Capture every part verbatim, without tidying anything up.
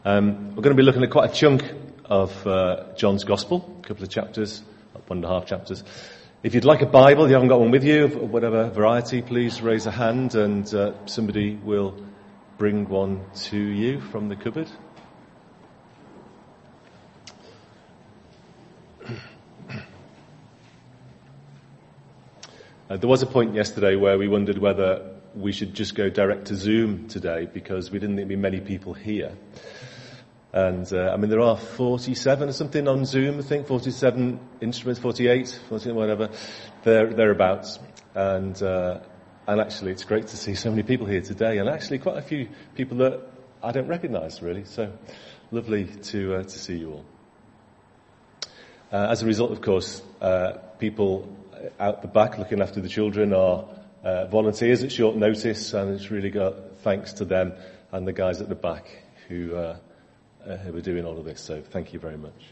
Um, we're going to be looking at quite a chunk of uh, John's Gospel, a couple of chapters, one and a half chapters. If you'd like a Bible, you haven't got one with you, of whatever variety, please raise a hand and uh, somebody will bring one to you from the cupboard. Uh, there was a point yesterday where we wondered whether we should just go direct to Zoom today because we didn't think there'd be many people here. And, uh, I mean, there are forty-seven or something on Zoom, I think, forty-seven instruments, forty-eight, forty, whatever, there, thereabouts. And, uh, and actually it's great to see so many people here today, and actually quite a few people that I don't recognise, really. So lovely to, uh, to see you all. Uh, as a result, of course, uh, people out the back looking after the children are uh, volunteers at short notice, and it's really got thanks to them and the guys at the back who, uh, Uh, who are doing all of this, so thank you very much.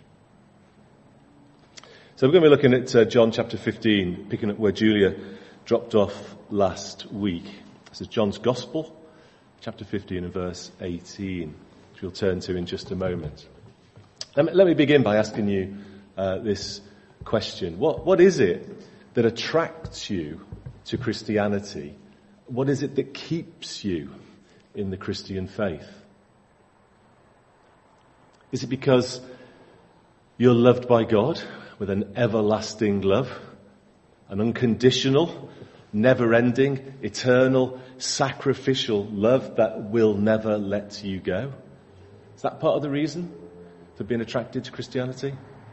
So we're going to be looking at uh, John chapter fifteen, picking up where Julia dropped off last week. This is John's Gospel, chapter fifteen and verse eighteen, which we'll turn to in just a moment. Let me, let me begin by asking you uh, this question. What, what is it that attracts you to Christianity? What is it that keeps you in the Christian faith? Is it because you're loved by God with an everlasting love, an unconditional, never-ending, eternal, sacrificial love that will never let you go? Is that part of the reason for being attracted to Christianity?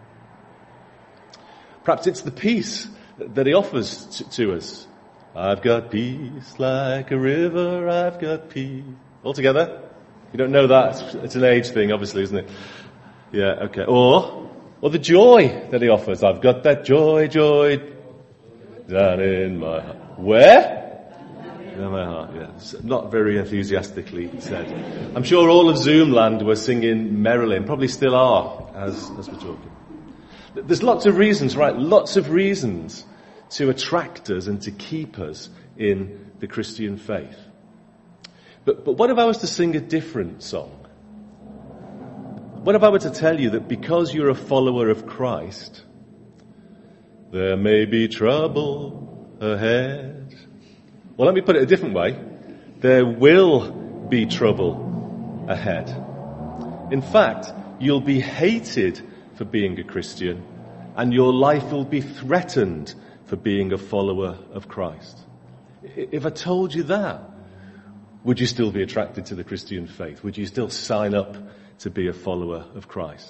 Perhaps it's the peace that he offers to, to us. I've got peace like a river, I've got peace. All together? You don't know that. It's an age thing, obviously, isn't it? Yeah, okay. Or, or the joy that he offers. I've got that joy, joy down in my heart. Where? In my heart, yeah. It's not very enthusiastically said. I'm sure all of Zoomland were singing Marilyn, probably still are, as, as we're talking. There's lots of reasons, right? Lots of reasons to attract us and to keep us in the Christian faith. But, but what if I was to sing a different song? What if I were to tell you that because you're a follower of Christ, there may be trouble ahead? Well, let me put it a different way. There will be trouble ahead. In fact, you'll be hated for being a Christian, and your life will be threatened for being a follower of Christ. If I told you that, would you still be attracted to the Christian faith? Would you still sign up to be a follower of Christ?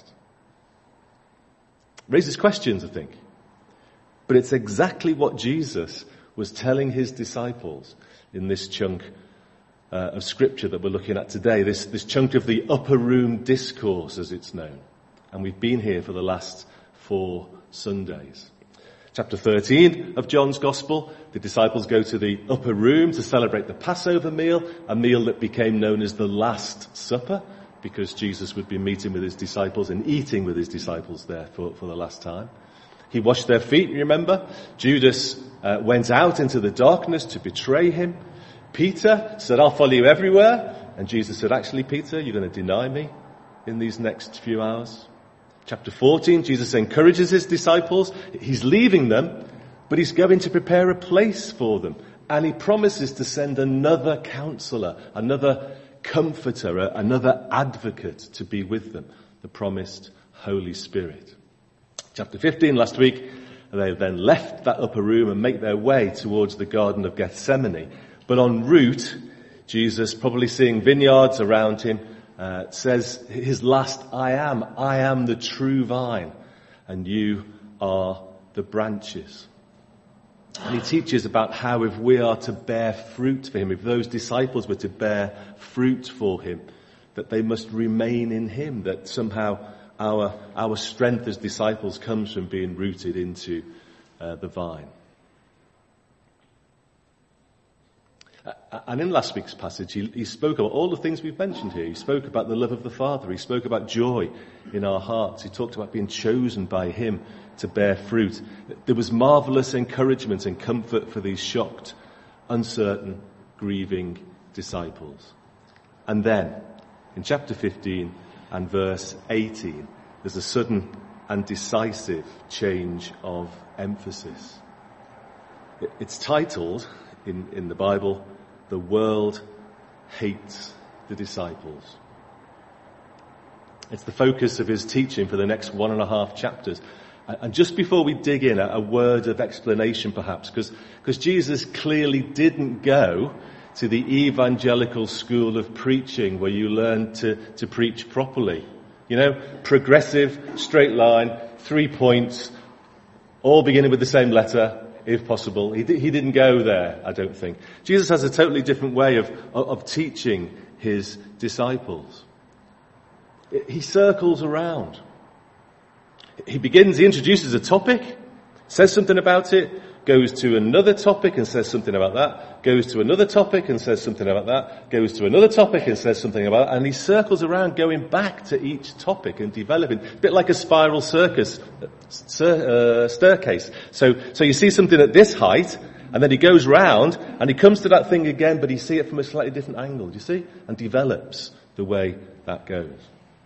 Raises questions, I think. But it's exactly what Jesus was telling his disciples in this chunk uh, of scripture that we're looking at today, this, this chunk of the upper room discourse, as it's known. And we've been here for the last four Sundays. Chapter thirteen of John's Gospel, the disciples go to the upper room to celebrate the Passover meal, a meal that became known as the Last Supper, because Jesus would be meeting with his disciples and eating with his disciples there for, for the last time. He washed their feet, you remember? Judas uh, went out into the darkness to betray him. Peter said, I'll follow you everywhere. And Jesus said, actually, Peter, you're going to deny me in these next few hours. Chapter fourteen, Jesus encourages his disciples. He's leaving them, but he's going to prepare a place for them. And he promises to send another counselor, another comforter, another advocate to be with them, the promised Holy Spirit. Chapter fifteen, last week, they then left that upper room and make their way towards the Garden of Gethsemane. But en route, Jesus, probably seeing vineyards around him, Uh, says his last, I am, I am the true vine, and you are the branches. And he teaches about how if we are to bear fruit for him, if those disciples were to bear fruit for him, that they must remain in him, that somehow our, our strength as disciples comes from being rooted into uh, the vine. And in last week's passage, he, he spoke about all the things we've mentioned here. He spoke about the love of the Father. He spoke about joy in our hearts. He talked about being chosen by him to bear fruit. There was marvelous encouragement and comfort for these shocked, uncertain, grieving disciples. And then, in chapter fifteen, and verse eighteen, there's a sudden and decisive change of emphasis. It's titled in, in the Bible, "The World Hates the Disciples." It's the focus of his teaching for the next one and a half chapters. And just before we dig in, a word of explanation perhaps, because because Jesus clearly didn't go to the evangelical school of preaching where you learn to, to preach properly. You know, progressive, straight line, three points, all beginning with the same letter, if possible. He, he didn't go there, I don't think. Jesus has a totally different way of, of, of teaching his disciples. He circles around. He begins, he introduces a topic, says something about it, goes to another topic and says something about that, goes to another topic and says something about that, goes to another topic and says something about that, and he circles around going back to each topic and developing, a bit like a spiral circus, uh, staircase. So, so you see something at this height, and then he goes round, and he comes to that thing again, but you see it from a slightly different angle, do you see? And develops the way that goes.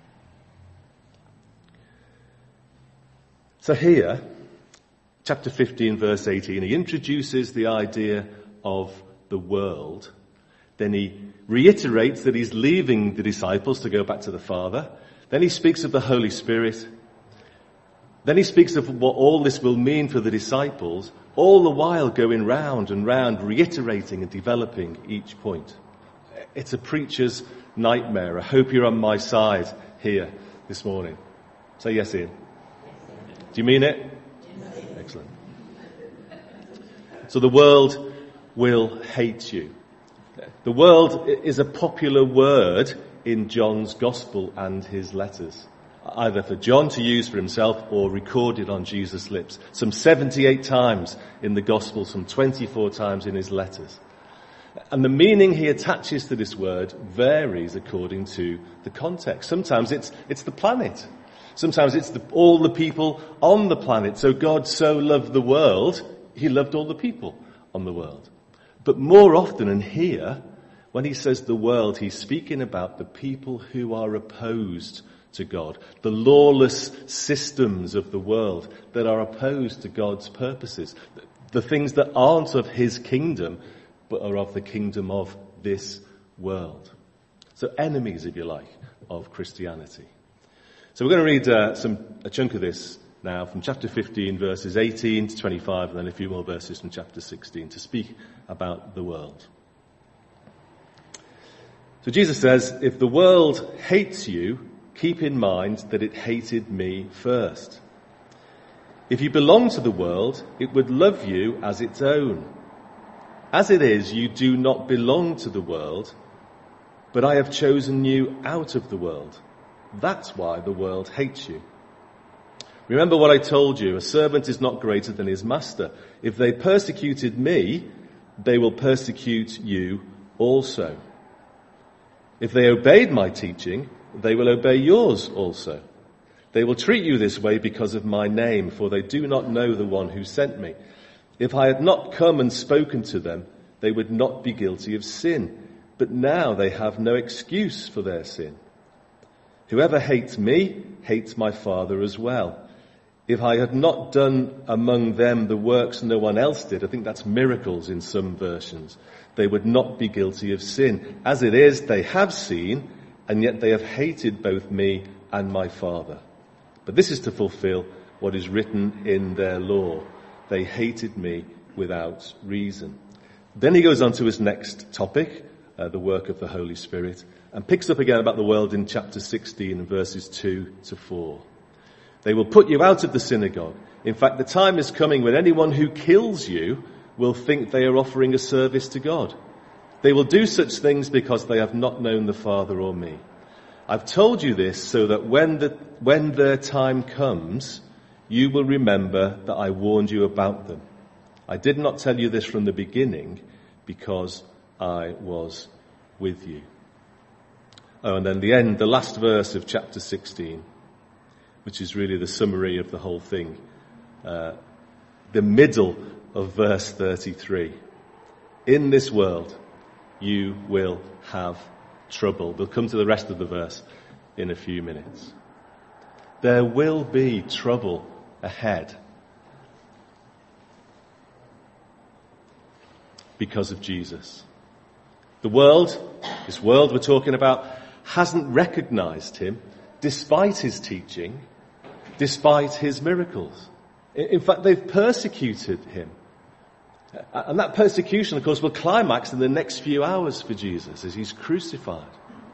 So here, chapter fifteen, verse eighteen, he introduces the idea of the world. Then he reiterates that he's leaving the disciples to go back to the Father. Then he speaks of the Holy Spirit. Then he speaks of what all this will mean for the disciples, all the while going round and round, reiterating and developing each point. It's a preacher's nightmare. I hope you're on my side here this morning. Say yes, Ian. Do you mean it? Yes. Excellent. So the world will hate you. The world is a popular word in John's Gospel and his letters, either for John to use for himself or recorded on Jesus' lips. Some seventy-eight times in the Gospel, some twenty-four times in his letters. And the meaning he attaches to this word varies according to the context. Sometimes it's, it's the planet. Sometimes it's the, all the people on the planet. So God so loved the world, he loved all the people on the world. But more often, and here, when he says the world, he's speaking about the people who are opposed to God, the lawless systems of the world that are opposed to God's purposes, the things that aren't of his kingdom, but are of the kingdom of this world. So enemies, if you like, of Christianity. So we're going to read uh, some a chunk of this now from chapter fifteen, verses eighteen to twenty-five, and then a few more verses from chapter sixteen to speak about the world. So Jesus says, "If the world hates you, keep in mind that it hated me first. If you belong to the world, it would love you as its own. As it is, you do not belong to the world, but I have chosen you out of the world. That's why the world hates you. Remember what I told you, a servant is not greater than his master. If they persecuted me, they will persecute you also. If they obeyed my teaching, they will obey yours also. They will treat you this way because of my name, for they do not know the one who sent me. If I had not come and spoken to them, they would not be guilty of sin. But now they have no excuse for their sin. Whoever hates me hates my Father as well. If I had not done among them the works no one else did," I think that's miracles in some versions, "they would not be guilty of sin. As it is, they have seen, and yet they have hated both me and my Father. But this is to fulfill what is written in their law. They hated me without reason." Then he goes on to his next topic, uh, the work of the Holy Spirit, and picks up again about the world in chapter sixteen, verses two to four. "They will put you out of the synagogue. In fact, the time is coming when anyone who kills you will think they are offering a service to God. They will do such things because they have not known the Father or me. I've told you this so that when the, when their time comes, you will remember that I warned you about them. I did not tell you this from the beginning because I was with you." Oh, and then the end, the last verse of chapter sixteen, which is really the summary of the whole thing. Uh, the middle of verse thirty-three. "In this world, you will have trouble." We'll come to the rest of the verse in a few minutes. There will be trouble ahead because of Jesus. The world, this world we're talking about, hasn't recognized him despite his teaching, despite his miracles. In fact, they've persecuted him. And that persecution, of course, will climax in the next few hours for Jesus as he's crucified.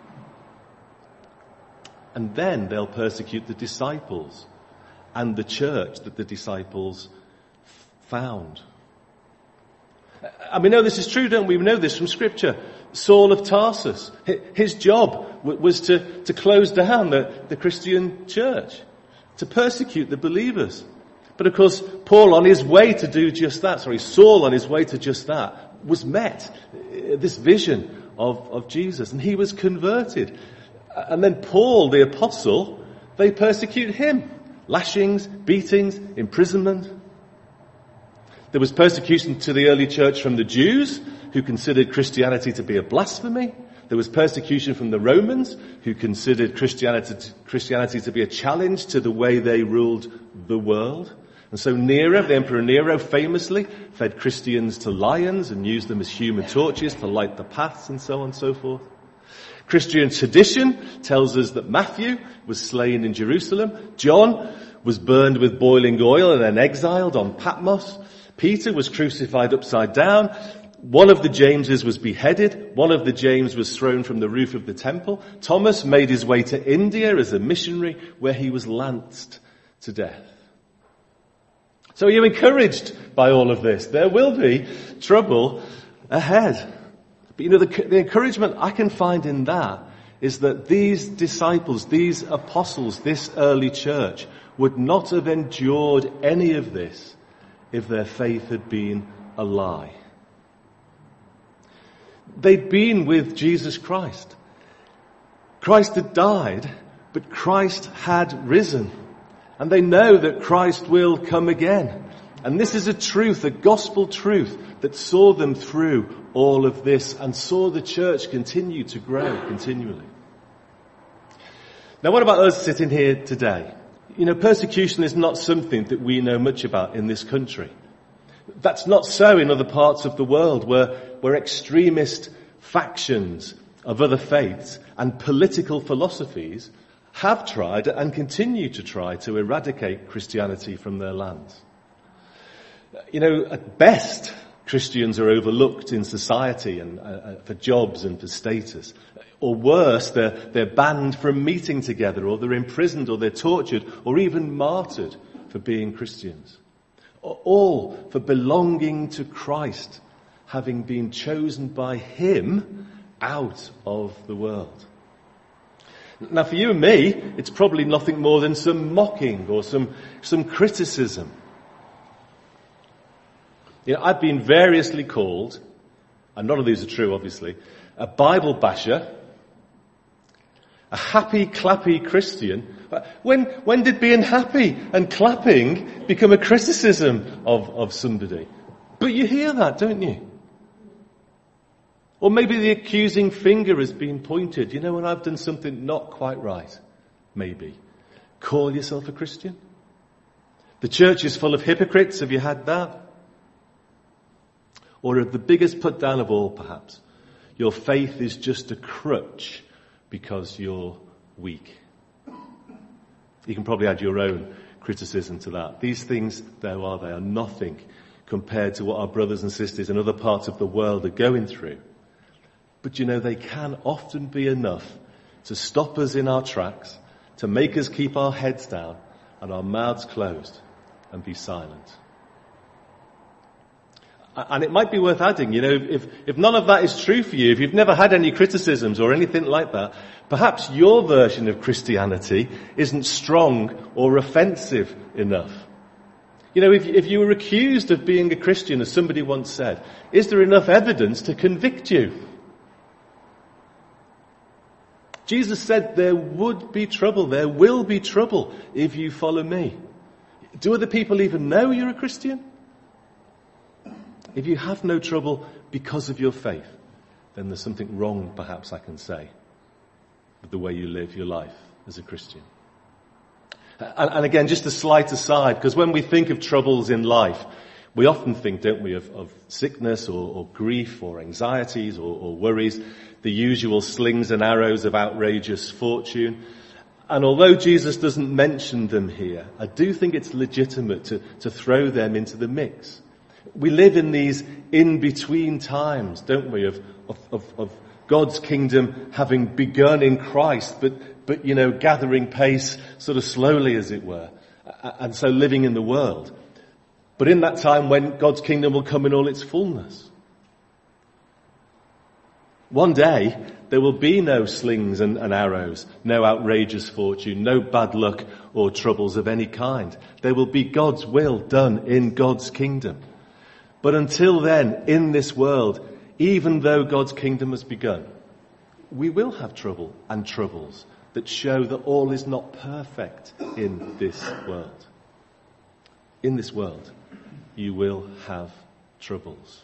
And then they'll persecute the disciples and the church that the disciples found. And we know this is true, don't we? We know this from Scripture. Saul of Tarsus, his job was to, to close down the, the Christian church, to persecute the believers. But of course, Paul on his way to do just that, sorry, Saul on his way to just that, was met, this vision of, of Jesus, and he was converted. And then Paul, the apostle, they persecute him. Lashings, beatings, imprisonment. There was persecution to the early church from the Jews, who considered Christianity to be a blasphemy. There was persecution from the Romans, who considered Christianity, Christianity to be a challenge to the way they ruled the world. And so Nero, the Emperor Nero, famously fed Christians to lions and used them as human torches to light the paths and so on and so forth. Christian tradition tells us that Matthew was slain in Jerusalem. John was burned with boiling oil and then exiled on Patmos. Peter was crucified upside down. One of the Jameses was beheaded. One of the James was thrown from the roof of the temple. Thomas made his way to India as a missionary, where he was lanced to death. So are you encouraged by all of this? There will be trouble ahead. But you know, the, the encouragement I can find in that is that these disciples, these apostles, this early church would not have endured any of this if their faith had been a lie. They'd been with Jesus Christ. Christ had died, but Christ had risen. And they know that Christ will come again. And this is a truth, a gospel truth, that saw them through all of this and saw the church continue to grow continually. Now, what about us sitting here today? You know, persecution is not something that we know much about in this country. That's not so in other parts of the world where, where extremist factions of other faiths and political philosophies have tried and continue to try to eradicate Christianity from their lands. You know, at best, Christians are overlooked in society and uh, for jobs and for status. Or worse, they're, they're banned from meeting together, or they're imprisoned, or they're tortured, or even martyred for being Christians. All for belonging to Christ, having been chosen by him out of the world. Now for you and me, it's probably nothing more than some mocking or some, some criticism. You know, I've been variously called, and none of these are true obviously, a Bible basher, a happy clappy Christian. When, when did being happy and clapping become a criticism of, of somebody? But you hear that, don't you? Or maybe the accusing finger has been pointed. You know, when I've done something not quite right, maybe. Call yourself a Christian? The church is full of hypocrites. Have you had that? Or the biggest put down of all, perhaps, your faith is just a crutch because you're weak. You can probably add your own criticism to that. These things, though, are they are nothing compared to what our brothers and sisters in other parts of the world are going through. But you know, they can often be enough to stop us in our tracks, to make us keep our heads down and our mouths closed and be silent. And it might be worth adding, you know, if, if none of that is true for you, if you've never had any criticisms or anything like that, perhaps your version of Christianity isn't strong or offensive enough. You know, if, if you were accused of being a Christian, as somebody once said, is there enough evidence to convict you? Jesus said there would be trouble, there will be trouble if you follow me. Do other people even know you're a Christian? If you have no trouble because of your faith, then there's something wrong, perhaps I can say, with the way you live your life. as a Christian. And, and again, just a slight aside, because when we think of troubles in life, we often think, don't we, of, of sickness or, or grief or anxieties or, or worries, the usual slings and arrows of outrageous fortune. And although Jesus doesn't mention them here, I do think it's legitimate to, to throw them into the mix. We live in these in-between times, don't we, of, of, of, of God's kingdom having begun in Christ, but, but, you know, gathering pace sort of slowly, as it were, and so living in the world. But in that time when God's kingdom will come in all its fullness. One day, there will be no slings and, and arrows, no outrageous fortune, no bad luck or troubles of any kind. There will be God's will done in God's kingdom. But until then, in this world, even though God's kingdom has begun, we will have trouble and troubles that show that all is not perfect in this world. In this world, you will have troubles.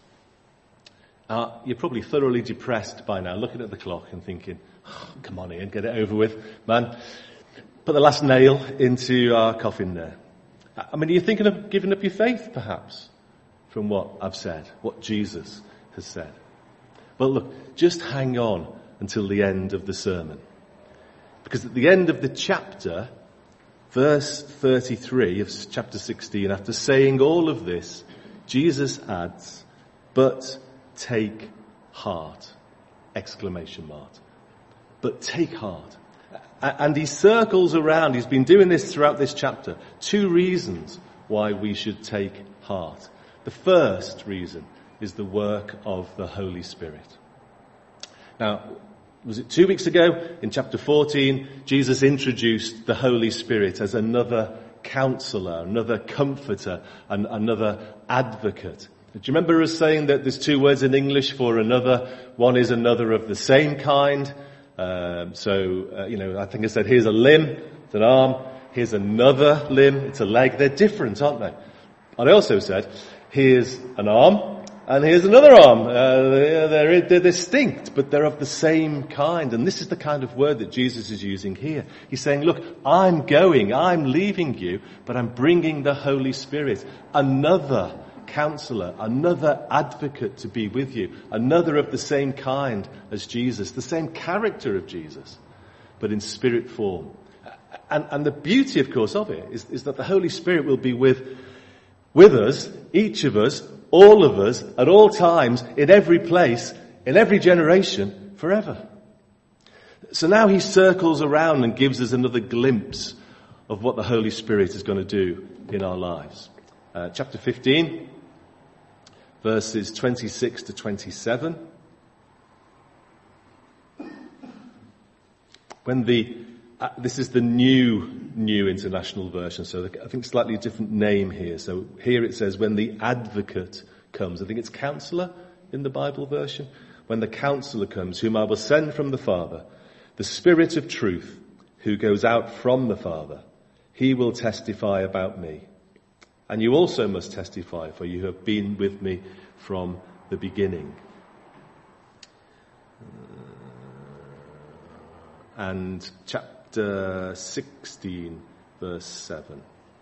Uh, you're probably thoroughly depressed by now, looking at the clock and thinking, oh, come on Ian, get it over with, man. Put the last nail into our coffin there. I mean, are you thinking of giving up your faith, perhaps, from what I've said, what Jesus has said? Well, look, just hang on until the end of the sermon. Because at the end of the chapter, verse thirty-three of chapter sixteen, after saying all of this, Jesus adds, but take heart, exclamation mark. But take heart. And he circles around, he's been doing this throughout this chapter, two reasons why we should take heart. The first reason is the work of the Holy Spirit. Now, was it two weeks ago in chapter fourteen, Jesus introduced the Holy Spirit as another counselor, another comforter, and another advocate. Do you remember us saying that there's two words in English for another? One is another of the same kind. Um, so, uh, you know, I think I said here's a limb, it's an arm. Here's another limb, it's a leg. They're different, aren't they? And I also said, here's an arm, and here's another arm. Uh, they're, they're distinct, but they're of the same kind. And this is the kind of word that Jesus is using here. He's saying, look, I'm going, I'm leaving you, but I'm bringing the Holy Spirit, another counselor, another advocate to be with you, another of the same kind as Jesus, the same character of Jesus, but in spirit form. And, and the beauty, of course, of it is, is that the Holy Spirit will be with, with us, each of us, all of us, at all times, in every place, in every generation, forever. So now he circles around and gives us another glimpse of what the Holy Spirit is going to do in our lives. Uh, chapter fifteen, verses twenty-six to twenty-seven. When the, uh, this is the new, new international version, so I think slightly different name here. So here it says, when the advocate comes, I think it's counselor in the Bible version. When the counselor comes, whom I will send from the Father, the Spirit of truth, who goes out from the Father, he will testify about me. And you also must testify, for you have been with me from the beginning. And chapter sixteen, verse seven.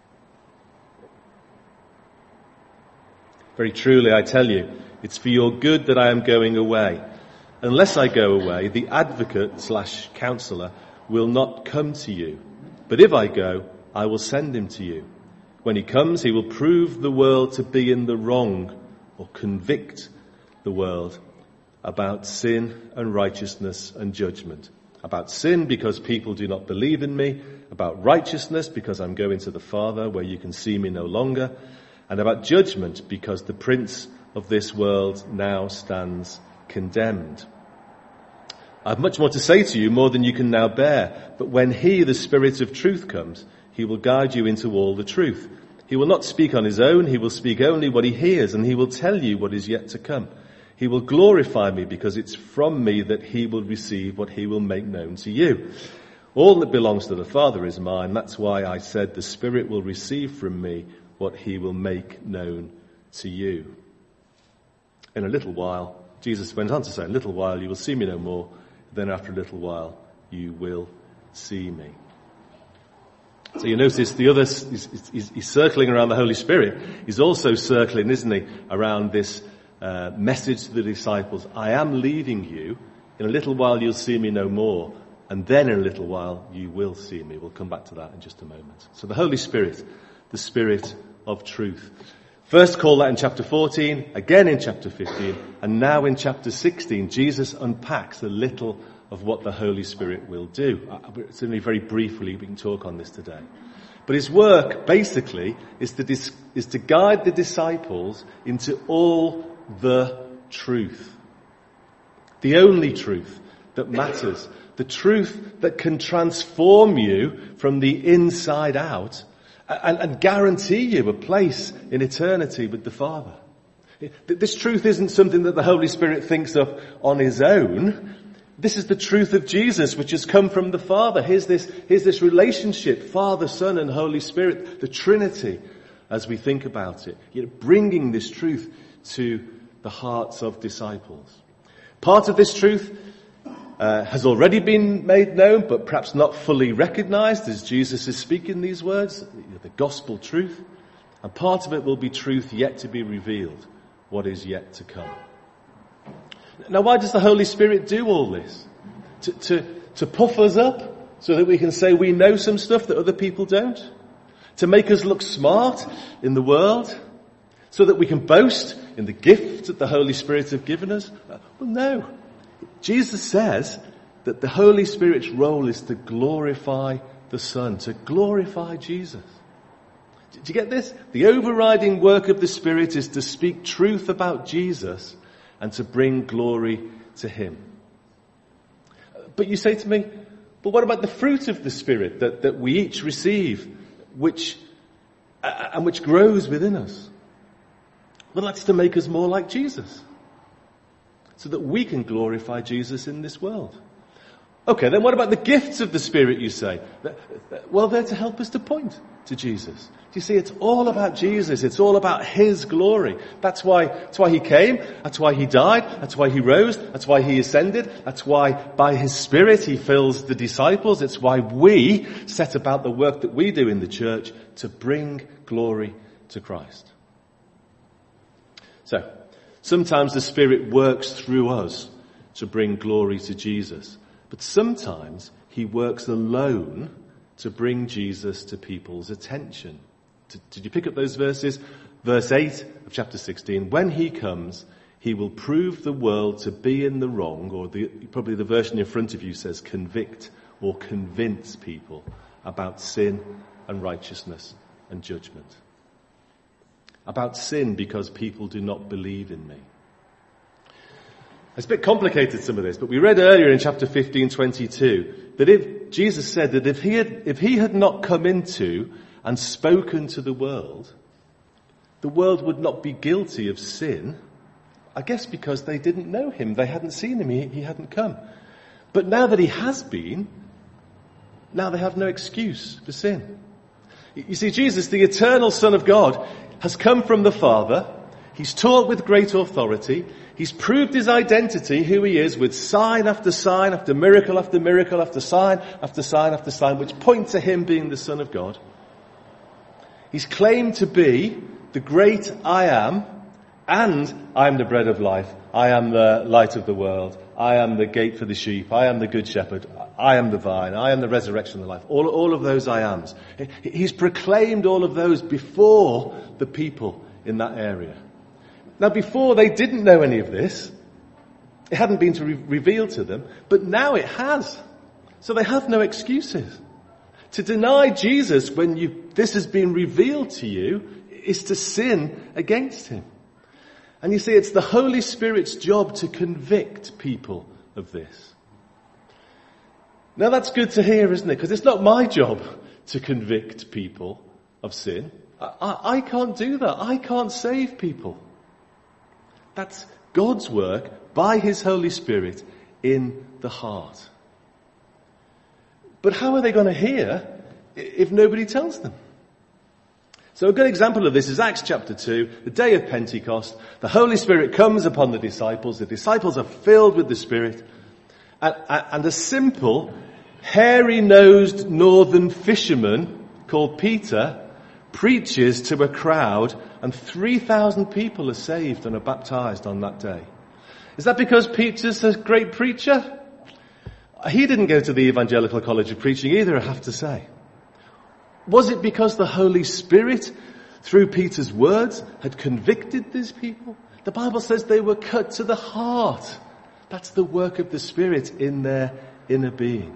Very truly, I tell you, it's for your good that I am going away. Unless I go away, the advocate slash counselor will not come to you. But if I go, I will send him to you. When he comes, he will prove the world to be in the wrong, or convict the world about sin and righteousness and judgment. About sin, because people do not believe in me. About righteousness, because I'm going to the Father where you can see me no longer. And about judgment, because the prince of this world now stands condemned. I have much more to say to you, more than you can now bear. But when he, the Spirit of truth, comes, he will guide you into all the truth. He will not speak on his own. He will speak only what he hears, and he will tell you what is yet to come. He will glorify me, because it's from me that he will receive what he will make known to you. All that belongs to the Father is mine. That's why I said the Spirit will receive from me what he will make known to you. In a little while, Jesus went on to say, in a little while you will see me no more. Then after a little while, you will see me. So you notice the other, he's, he's, he's circling around the Holy Spirit. He's also circling, isn't he, around this uh, message to the disciples. I am leaving you. In a little while you'll see me no more. And then in a little while you will see me. We'll come back to that in just a moment. So the Holy Spirit, the Spirit of truth. First call that in chapter fourteen, again in chapter fifteen, and now in chapter sixteen, Jesus unpacks a little of what the Holy Spirit will do. It's only very briefly we can talk on this today. But his work, basically, is to, dis- is to guide the disciples into all the truth. The only truth that matters. The truth that can transform you from the inside out and, and guarantee you a place in eternity with the Father. This truth isn't something that the Holy Spirit thinks of on his own. This is the truth of Jesus, which has come from the Father. Here's this, here's this relationship, Father, Son, and Holy Spirit, the Trinity, as we think about it. You know, bringing this truth to the hearts of disciples. Part of this truth uh, has already been made known, but perhaps not fully recognized as Jesus is speaking these words, the gospel truth. And part of it will be truth yet to be revealed, what is yet to come. Now, why does the Holy Spirit do all this? To, to, to puff us up so that we can say we know some stuff that other people don't? To make us look smart in the world? So that we can boast in the gift that the Holy Spirit has given us? Well, no. Jesus says that the Holy Spirit's role is to glorify the Son, to glorify Jesus. Do you get this? The overriding work of the Spirit is to speak truth about Jesus and to bring glory to him. But you say to me, but what about the fruit of the Spirit that, that we each receive, which, uh, and which grows within us? Well, that's to make us more like Jesus, so that we can glorify Jesus in this world. Okay, then what about the gifts of the Spirit, you say? Well, they're to help us to point to Jesus. Do you see, it's all about Jesus. It's all about his glory. That's why, that's why he came. That's why he died. That's why he rose. That's why he ascended. That's why by his Spirit he fills the disciples. It's why we set about the work that we do in the church to bring glory to Christ. So, sometimes the Spirit works through us to bring glory to Jesus. But sometimes he works alone to bring Jesus to people's attention. Did you pick up those verses? Verse eight of chapter sixteen. When he comes, he will prove the world to be in the wrong, or the, probably the version in front of you says convict or convince people about sin and righteousness and judgment. About sin because people do not believe in me. It's a bit complicated, some of this, but we read earlier in chapter fifteen twenty-two that if Jesus said that if he had, if he had not come into and spoken to the world, the world would not be guilty of sin, I guess because they didn't know him, they hadn't seen him, he, he hadn't come. But now that he has been, now they have no excuse for sin. You see, Jesus, the eternal Son of God, has come from the Father. He's taught with great authority. He's proved his identity, who he is, with sign after sign, after miracle after miracle, after sign after sign after sign, which point to him being the Son of God. He's claimed to be the great I am, and I am the bread of life. I am the light of the world. I am the gate for the sheep. I am the good shepherd. I am the vine. I am the resurrection and the life. All, all of those I ams. He's proclaimed all of those before the people in that area. Now, before they didn't know any of this. It hadn't been to re- revealed to them, but now it has. So they have no excuses. To deny Jesus when you, this has been revealed to you is to sin against him. And you see, it's the Holy Spirit's job to convict people of this. Now that's good to hear, isn't it? Because it's not my job to convict people of sin. I, I, I can't do that. I can't save people. That's God's work by his Holy Spirit in the heart. But how are they going to hear if nobody tells them? So a good example of this is Acts chapter two, the day of Pentecost. The Holy Spirit comes upon the disciples. The disciples are filled with the Spirit. And, and a simple, hairy-nosed northern fisherman called Peter, preaches to a crowd, and three thousand people are saved and are baptized on that day. Is that because Peter's a great preacher? He didn't go to the Evangelical College of Preaching either, I have to say. Was it because the Holy Spirit, through Peter's words, had convicted these people? The Bible says they were cut to the heart. That's the work of the Spirit in their inner being.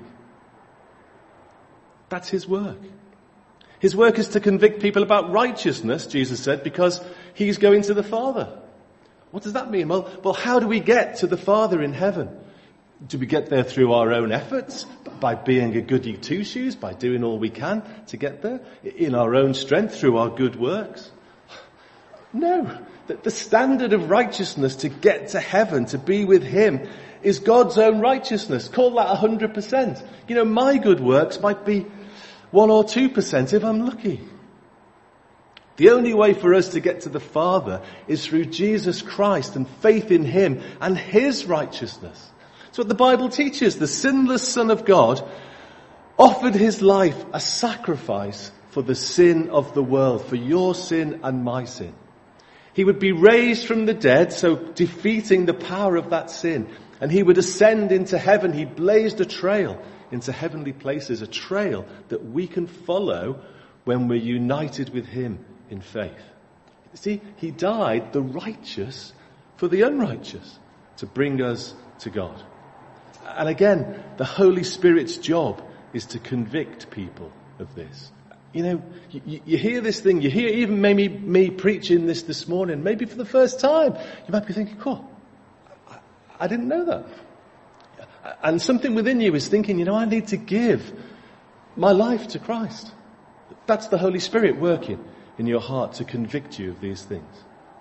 That's his work. His work is to convict people about righteousness, Jesus said, because he's going to the Father. What does that mean? Well, well, how do we get to the Father in heaven? Do we get there through our own efforts? By being a goody two-shoes? By doing all we can to get there? In our own strength, through our good works? No. The standard of righteousness to get to heaven, to be with him, is God's own righteousness. Call that one hundred percent. You know, my good works might be one or two percent if I'm lucky. The only way for us to get to the Father is through Jesus Christ and faith in him and his righteousness. That's what the Bible teaches. The sinless Son of God offered his life a sacrifice for the sin of the world, for your sin and my sin. He would be raised from the dead, so defeating the power of that sin. And he would ascend into heaven. He blazed a trail into heavenly places, a trail that we can follow when we're united with him in faith. See, he died, the righteous, for the unrighteous, to bring us to God. And again, the Holy Spirit's job is to convict people of this. You know, you, you hear this thing, you hear even maybe me preaching this this morning, maybe for the first time. You might be thinking, oh, I, I didn't know that. And something within you is thinking, you know, I need to give my life to Christ. That's the Holy Spirit working in your heart to convict you of these things.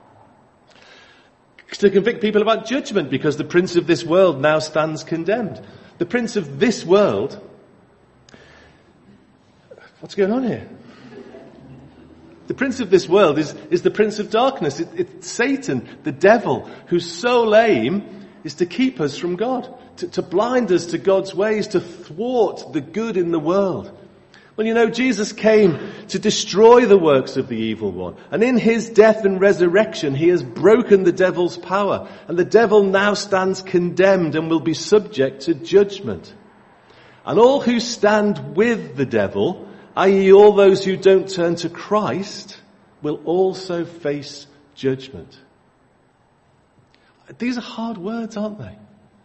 To convict people about judgment, because the prince of this world now stands condemned. The prince of this world... What's going on here? The prince of this world is, is the prince of darkness. It, it's Satan, the devil, whose sole aim is to keep us from God, to, to blind us to God's ways, to thwart the good in the world. Well, you know, Jesus came to destroy the works of the evil one. And in his death and resurrection, he has broken the devil's power. And the devil now stands condemned and will be subject to judgment. And all who stand with the devil, that is all those who don't turn to Christ, will also face judgment. These are hard words, aren't they?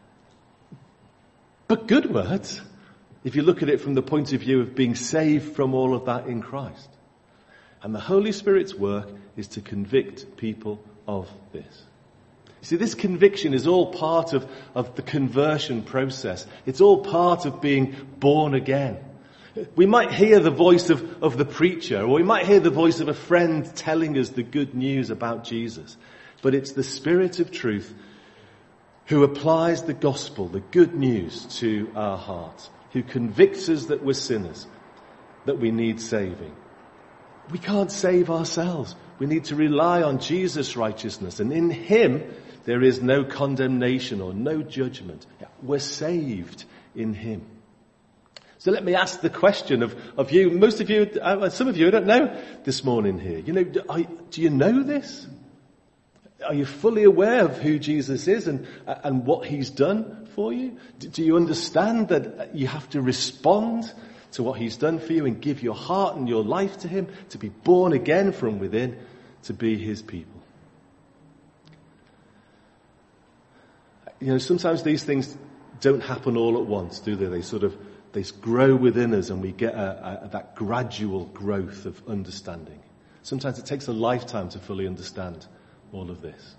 But good words, if you look at it from the point of view of being saved from all of that in Christ. And the Holy Spirit's work is to convict people of this. You see, this conviction is all part of, of the conversion process. It's all part of being born again. We might hear the voice of, of the preacher, or we might hear the voice of a friend telling us the good news about Jesus. But it's the Spirit of truth who applies the gospel, the good news, to our hearts, who convicts us that we're sinners, that we need saving. We can't save ourselves. We need to rely on Jesus' righteousness, and in him there is no condemnation or no judgment. We're saved in him. So let me ask the question of, of you, most of you, uh, some of you I don't know this morning here. You know, do, are, do you know this? Are you fully aware of who Jesus is and, and what he's done for you? Do, do you understand that you have to respond to what he's done for you and give your heart and your life to him, to be born again from within, to be his people? You know, sometimes these things don't happen all at once, do they? They sort of They grow within us and we get a, a, that gradual growth of understanding. Sometimes it takes a lifetime to fully understand all of this.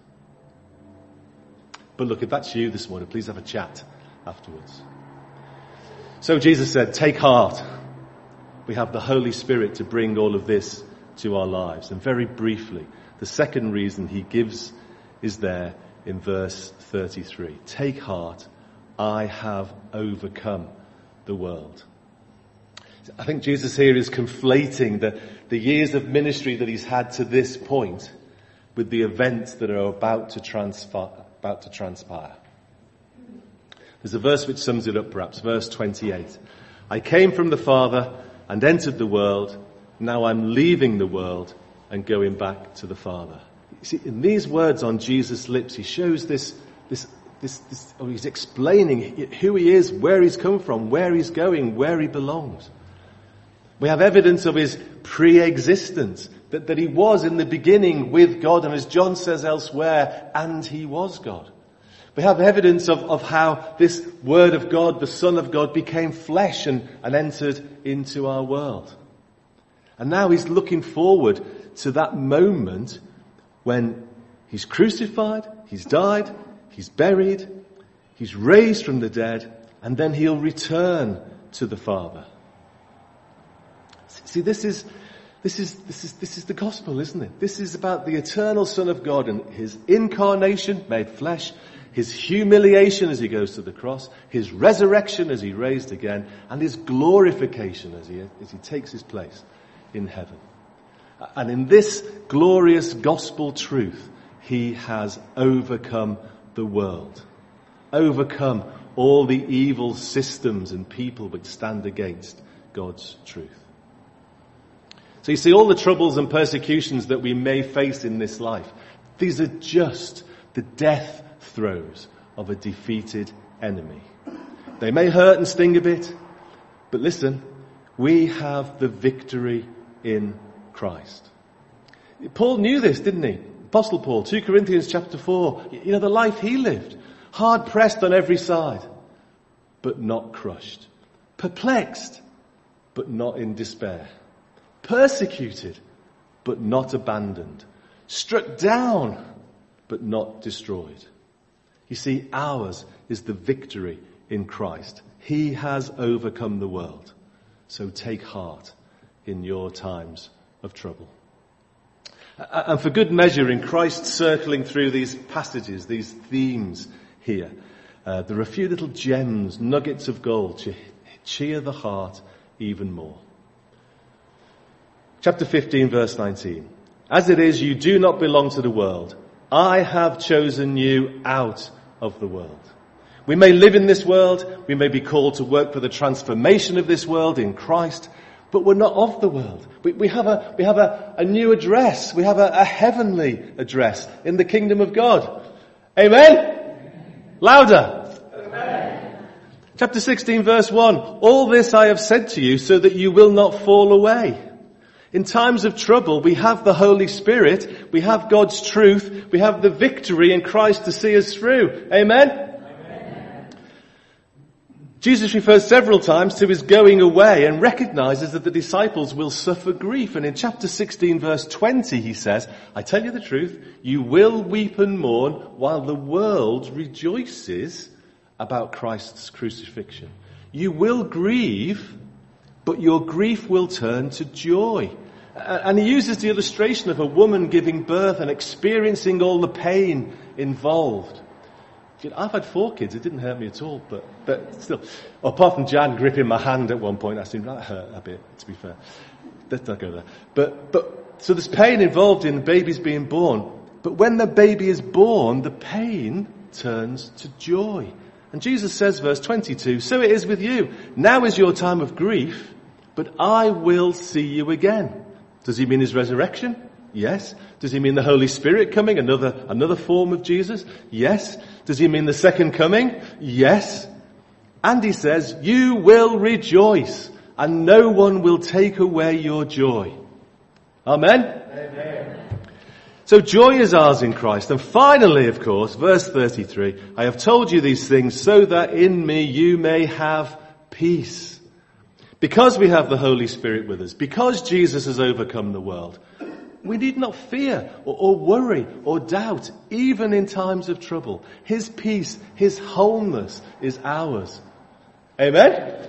But look, if that's you this morning, please have a chat afterwards. So Jesus said, take heart. We have the Holy Spirit to bring all of this to our lives. And very briefly, the second reason he gives is there in verse thirty-three. Take heart, I have overcome the world. I think Jesus here is conflating the, the years of ministry that he's had to this point with the events that are about to transfer, about to transpire. There's a verse which sums it up perhaps, verse twenty-eight. I came from the Father and entered the world, Now I'm leaving the world and going back to the Father. You see, in these words on Jesus' lips, he shows this, this, this, this or he's explaining who he is, where he's come from, where he's going, where he belongs. We have evidence of his pre-existence, that, that he was in the beginning with God, and as John says elsewhere, and he was God. We have evidence of, of how this Word of God, the Son of God, became flesh and, and entered into our world. And now he's looking forward to that moment when he's crucified, he's died, he's buried, he's raised from the dead, and then he'll return to the Father. See, this is, this is, this is, this is the gospel, isn't it? This is about the eternal Son of God and his incarnation made flesh, his humiliation as he goes to the cross, his resurrection as he raised again, and his glorification as he, as he takes his place in heaven. And in this glorious gospel truth, he has overcome the world, overcome all the evil systems and people which stand against God's truth. So you see, all the troubles and persecutions that we may face in this life, these are just the death throes of a defeated enemy. They may hurt and sting a bit, but listen, we have the victory in Christ. Paul knew this, didn't he? Apostle Paul, Second Corinthians chapter four. You know, the life he lived. Hard pressed on every side, but not crushed. Perplexed, but not in despair. Persecuted, but not abandoned. Struck down, but not destroyed. You see, ours is the victory in Christ. He has overcome the world. So take heart in your times of trouble. And for good measure, in Christ circling through these passages, these themes here, uh, there are a few little gems, nuggets of gold to cheer the heart even more. Chapter fifteen, verse nineteen. As it is, you do not belong to the world. I have chosen you out of the world. We may live in this world. We may be called to work for the transformation of this world in Christ. But we're not of the world. We, we have a, we have a, a new address. We have a, a heavenly address in the kingdom of God. Amen? Amen. Louder. Amen. Chapter sixteen, verse one. All this I have said to you so that you will not fall away. In times of trouble, we have the Holy Spirit, we have God's truth, we have the victory in Christ to see us through. Amen? Amen. Jesus refers several times to his going away and recognizes that the disciples will suffer grief. And in chapter sixteen, verse twenty, he says, I tell you the truth, you will weep and mourn while the world rejoices about Christ's crucifixion. You will grieve, but your grief will turn to joy. And he uses the illustration of a woman giving birth and experiencing all the pain involved. I've had four kids, it didn't hurt me at all, but, but still. Apart from Jan gripping my hand at one point, that seemed that hurt a bit, to be fair. Let's not go there. But, but, so there's pain involved in the babies being born. But when the baby is born, the pain turns to joy. And Jesus says, verse twenty-two, so it is with you. Now is your time of grief, but I will see you again. Does he mean his resurrection? Yes. Does he mean the Holy Spirit coming? Another, another form of Jesus? Yes. Does he mean the second coming? Yes. And he says, you will rejoice and no one will take away your joy. Amen? Amen. So joy is ours in Christ. And finally, of course, verse thirty-three, I have told you these things so that in me you may have peace. Because we have the Holy Spirit with us, because Jesus has overcome the world, we need not fear or, or worry or doubt, even in times of trouble. His peace, his wholeness is ours. Amen?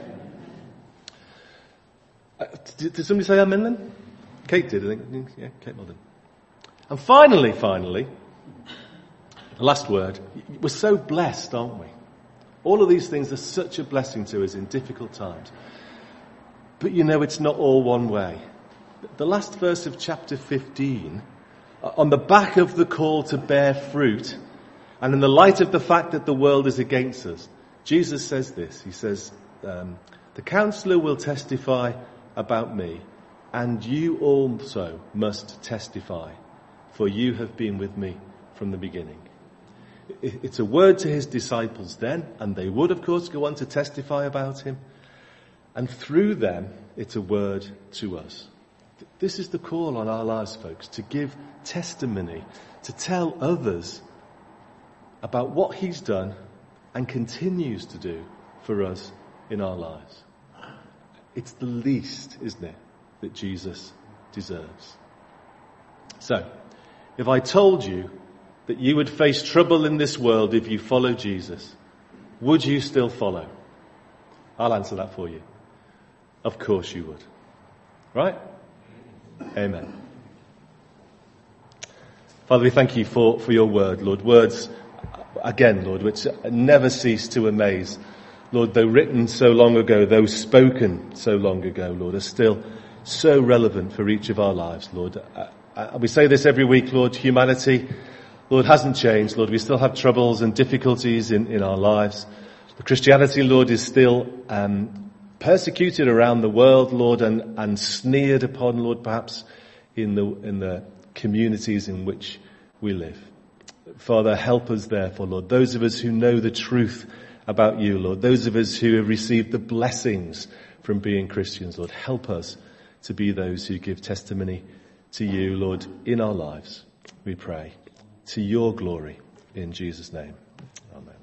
Uh, did, did somebody say amen then? Kate did, I think. Yeah, Kate Mullen. And finally, finally, the last word. We're so blessed, aren't we? All of these things are such a blessing to us in difficult times. But you know, it's not all one way. The last verse of chapter fifteen, on the back of the call to bear fruit, and in the light of the fact that the world is against us, Jesus says this. He says, um, the counselor will testify about me. and you also must testify, for you have been with me from the beginning. It's a word to his disciples then, and they would, of course, go on to testify about him. And through them, it's a word to us. This is the call on our lives, folks, to give testimony, to tell others about what he's done and continues to do for us in our lives. It's the least, isn't it, that Jesus deserves. So, if I told you that you would face trouble in this world if you follow Jesus, would you still follow? I'll answer that for you. Of course you would. Right? Amen. Father, we thank you for, for your word, Lord. Words, again, Lord, which never cease to amaze. Lord, though written so long ago, though spoken so long ago, Lord, are still so relevant for each of our lives, Lord. Uh, uh, we say this every week, Lord. Humanity, Lord, hasn't changed, Lord. We still have troubles and difficulties in, in our lives. The Christianity, Lord, is still um, persecuted around the world, Lord, and, and sneered upon, Lord, perhaps in the in the communities in which we live. Father, help us therefore, Lord. Those of us who know the truth about you, Lord. Those of us who have received the blessings from being Christians, Lord. Help us to be those who give testimony to you, Lord, in our lives. We pray. To your glory, in Jesus' name. Amen.